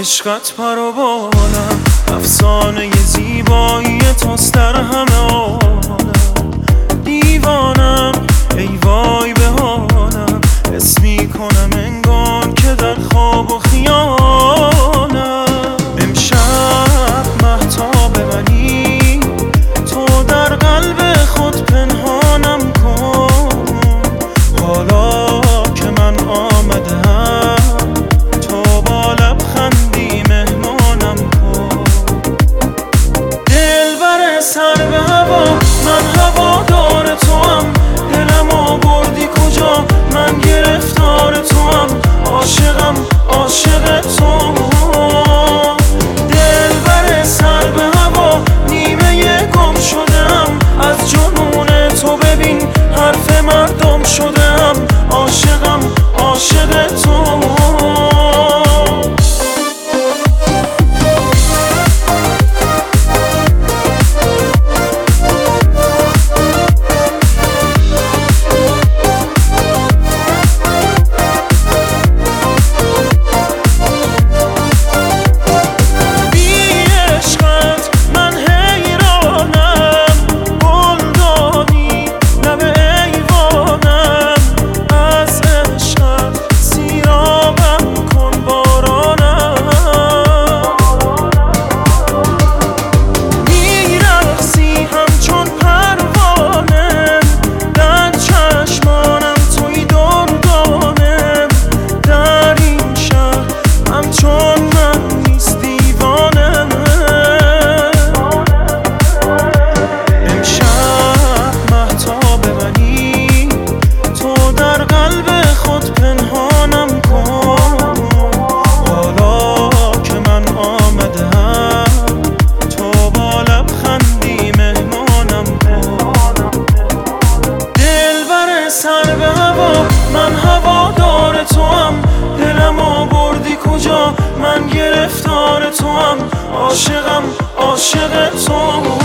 عشقت پر و بالم، افسانه زیبایی توست در همه عالم. دیوانم ای وای به حالم، حس میکنم انگار که در خواب و خیالم. امشب مهتاب منی، تو در قلب خود پنهانم کن. حالا که من آمدم، تو با لبخندی مهمانم کن. دلبر سر به هوا، من هوادار توام. دلمو بردی کجا، من گرفتار توام. عاشقم عاشق تو. دلبر سر به هوا، نیمه گم شدم از جنون تو. ببین حرف مردم شدم، عاشقم عاشق تو. سر به هوا، من هوادار توام. دلمو بردی کجا، من گرفتار توام. عاشقم عاشق تو.